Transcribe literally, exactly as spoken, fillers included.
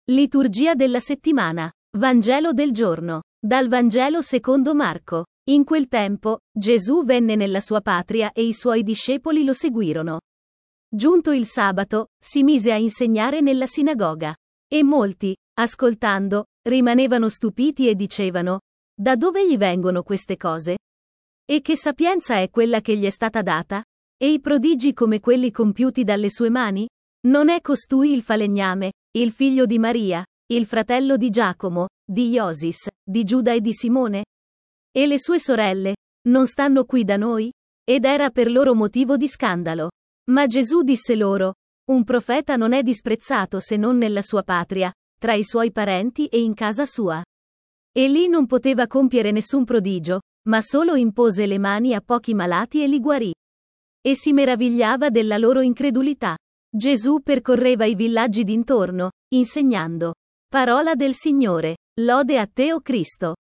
Liturgia della settimana. Vangelo del giorno. Dal Vangelo secondo Marco. In quel tempo, Gesù venne nella sua patria e i suoi discepoli lo seguirono. Giunto il sabato, si mise a insegnare nella sinagoga. E molti, ascoltando, rimanevano stupiti e dicevano: da dove gli vengono queste cose? E che sapienza è quella che gli è stata data? E i prodigi come quelli compiuti dalle sue mani? Non è costui il falegname, il figlio di Maria, il fratello di Giacomo, di Iosis, di Giuda e di Simone? E le sue sorelle, non stanno qui da noi? Ed era per loro motivo di scandalo. Ma Gesù disse loro: un profeta non è disprezzato se non nella sua patria, tra i suoi parenti e in casa sua. E lì non poteva compiere nessun prodigio, ma solo impose le mani a pochi malati e li guarì. E si meravigliava della loro incredulità. Gesù percorreva i villaggi d'intorno, insegnando. Parola del Signore. Lode a te, o Cristo.